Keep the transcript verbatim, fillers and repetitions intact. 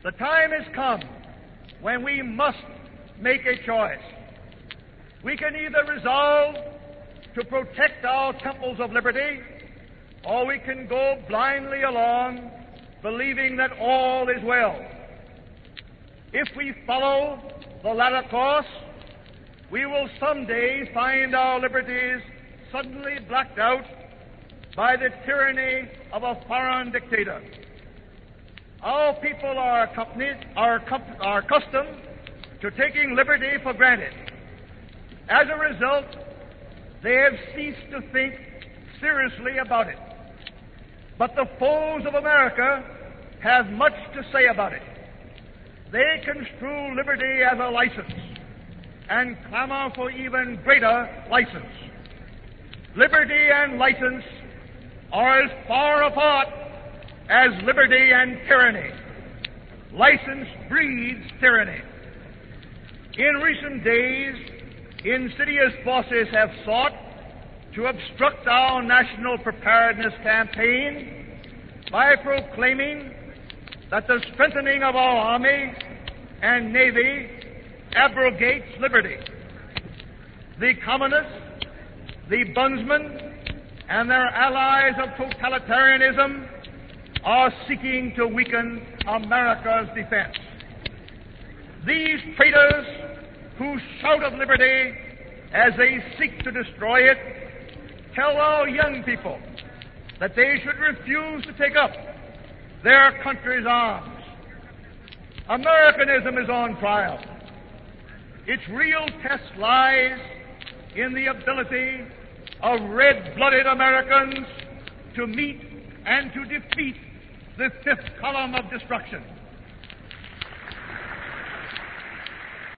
The time has come when we must make a choice. We can either resolve to protect our temples of liberty, or we can go blindly along, believing that all is well. If we follow the latter course, we will someday find our liberties suddenly blacked out by the tyranny of a foreign dictator. Our people are accompanied, are, are accustomed to taking liberty for granted. As a result, they have ceased to think seriously about it. But the foes of America have much to say about it. They construe liberty as a license and clamor for even greater license. Liberty and license are as far apart as liberty and tyranny. License breeds tyranny. In recent days, insidious forces have sought to obstruct our national preparedness campaign by proclaiming that the strengthening of our Army and Navy abrogates liberty. The communists, the bondsmen, and their allies of totalitarianism are seeking to weaken America's defense. These traitors who shout of liberty as they seek to destroy it tell our young people that they should refuse to take up their country's arms. Americanism is on trial. Its real test lies in the ability of red-blooded Americans to meet and to defeat the fifth column of destruction.